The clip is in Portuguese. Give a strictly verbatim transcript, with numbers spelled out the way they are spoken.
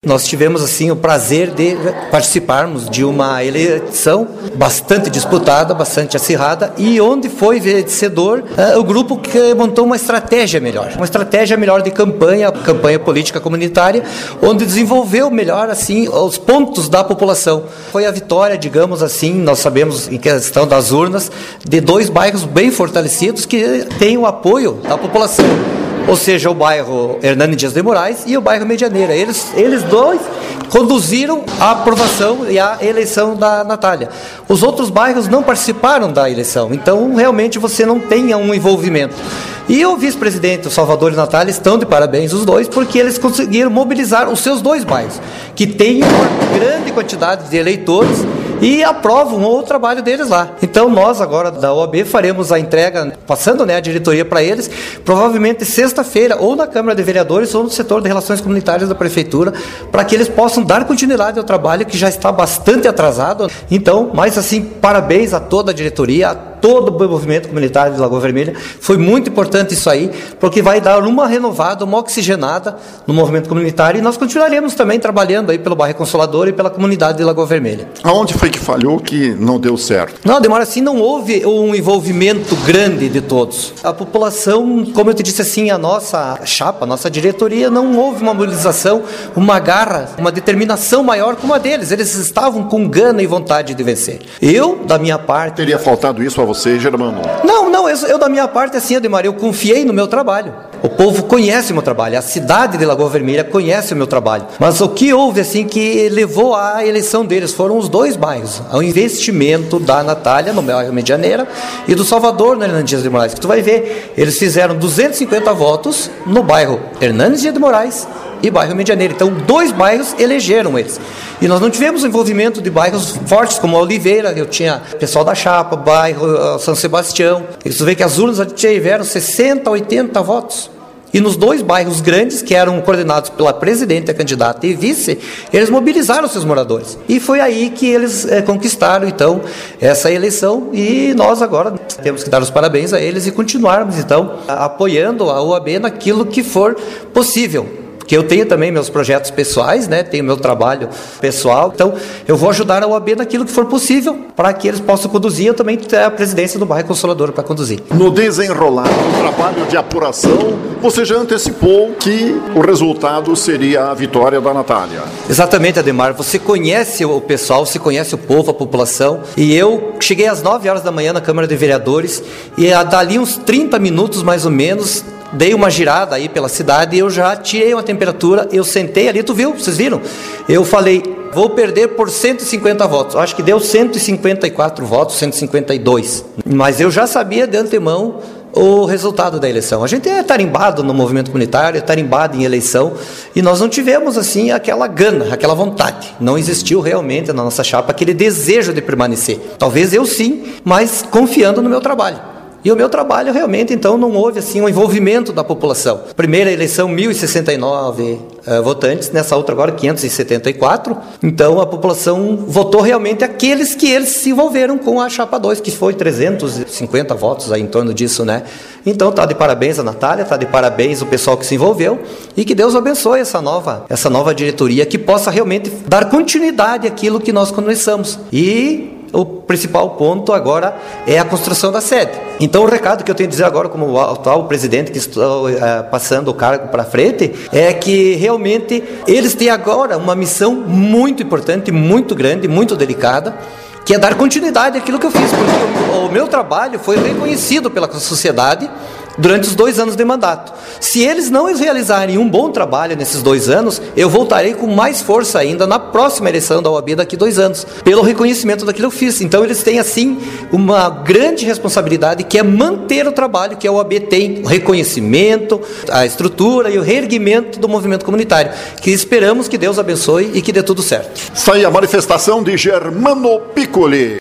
nós tivemos assim o prazer de participarmos de uma eleição bastante disputada, bastante acirrada, e onde foi vencedor uh, o grupo que montou uma estratégia melhor, uma estratégia melhor de campanha, campanha política comunitária, onde desenvolveu melhor assim os pontos da população. Foi a vitória, digamos assim, nós sabemos em questão das urnas, de dois bairros bem fortalecidos que têm o apoio da população. Ou seja, o bairro Hernani Dias de Moraes e o bairro Medianeira. Eles, eles dois conduziram a aprovação e a eleição da Natália. Os outros bairros não participaram da eleição, então realmente você não tem um envolvimento. E o vice-presidente, o Salvador e a Natália, estão de parabéns os dois, porque eles conseguiram mobilizar os seus dois bairros, que têm uma grande quantidade de eleitores e aprovam o trabalho deles lá. Então nós agora da O A B faremos a entrega, passando né, a diretoria para eles, provavelmente sexta-feira, ou na Câmara de Vereadores ou no setor de Relações Comunitárias da Prefeitura, para que eles possam dar continuidade ao trabalho que já está bastante atrasado. Então, mais assim, parabéns a toda a diretoria, a todo o movimento comunitário de Lagoa Vermelha. Foi muito importante isso aí, porque vai dar uma renovada, uma oxigenada no movimento comunitário, e nós continuaremos também trabalhando aí pelo bairro Consolador e pela comunidade de Lagoa Vermelha. Aonde foi que falhou que não deu certo? Não, demora assim, não houve um envolvimento grande de todos. A população, como eu te disse assim, a nossa chapa, a nossa diretoria, não houve uma mobilização, uma garra, uma determinação maior como a deles. Eles estavam com gana e vontade de vencer. Eu, da minha parte... Teria faltado isso a você, Germano? Não, não, eu, eu da minha parte, assim, Ademar, eu confiei no meu trabalho. O povo conhece o meu trabalho, a cidade de Lagoa Vermelha conhece o meu trabalho. Mas o que houve, assim, que levou à eleição deles foram os dois bairros. O investimento da Natália, no bairro Medianeira, e do Salvador, no Hernani Dias de Moraes. Que tu vai ver, eles fizeram duzentos e cinquenta votos no bairro Hernani Dias de Moraes e bairro Medianeira. Então, dois bairros elegeram eles. E nós não tivemos envolvimento de bairros fortes, como a Oliveira, eu tinha pessoal da Chapa, bairro São Sebastião. E tu vê que as urnas tiveram sessenta, oitenta votos. E nos dois bairros grandes, que eram coordenados pela presidente, a candidata e vice, eles mobilizaram seus moradores. E foi aí que eles é, conquistaram, então, essa eleição. E nós agora temos que dar os parabéns a eles e continuarmos, então, apoiando a O A B naquilo que for possível. Que eu tenho também meus projetos pessoais, né? Tenho meu trabalho pessoal, então eu vou ajudar a O A B naquilo que for possível para que eles possam conduzir. Eu também tenho a presidência do bairro Consolador para conduzir. No desenrolar do trabalho de apuração, você já antecipou que o resultado seria a vitória da Natália. Exatamente, Ademar. Você conhece o pessoal, você conhece o povo, a população, e eu cheguei às nove horas da manhã na Câmara de Vereadores e dali uns trinta minutos mais ou menos, dei uma girada aí pela cidade e eu já tirei uma temperatura, eu sentei ali, tu viu, vocês viram? Eu falei, vou perder por cento e cinquenta votos, acho que deu cento e cinquenta e quatro votos, cento e cinquenta e dois, mas eu já sabia de antemão o resultado da eleição. A gente é tarimbado no movimento comunitário, é tarimbado em eleição, e nós não tivemos assim aquela gana, aquela vontade. Não existiu realmente na nossa chapa aquele desejo de permanecer. Talvez eu sim, mas confiando no meu trabalho. E o meu trabalho realmente, então, não houve assim um envolvimento da população. Primeira eleição, mil e sessenta e nove uh, votantes, nessa outra agora, quinhentos e setenta e quatro. Então, a população votou realmente aqueles que eles se envolveram com a chapa dois, que foi trezentos e cinquenta votos aí em torno disso, né? Então, tá de parabéns a Natália, tá de parabéns o pessoal que se envolveu, e que Deus abençoe essa nova, essa nova diretoria, que possa realmente dar continuidade àquilo que nós começamos. E o principal ponto agora é a construção da sede. Então, o recado que eu tenho a dizer agora, como o atual presidente que estou uh, passando o cargo para frente, é que realmente eles têm agora uma missão muito importante, muito grande, muito delicada, que é dar continuidade àquilo que eu fiz, porque o, o meu trabalho foi reconhecido pela sociedade durante os dois anos de mandato. Se eles não realizarem um bom trabalho nesses dois anos, eu voltarei com mais força ainda na próxima eleição da O A B daqui a dois anos, pelo reconhecimento daquilo que eu fiz. Então eles têm assim uma grande responsabilidade, que é manter o trabalho que a O A B tem, o reconhecimento, a estrutura e o reerguimento do movimento comunitário, que esperamos que Deus abençoe e que dê tudo certo. Está aí a manifestação de Germano Piccoli.